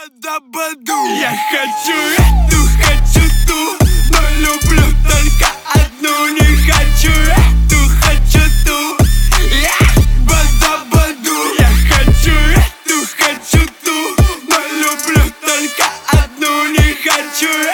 Бада-баду. Я хочу эту, хочу ту, но люблю только одну. Не хочу эту, хочу ту. Бада-баду. Я хочу эту, хочу ту, но люблю только одну. Не хочу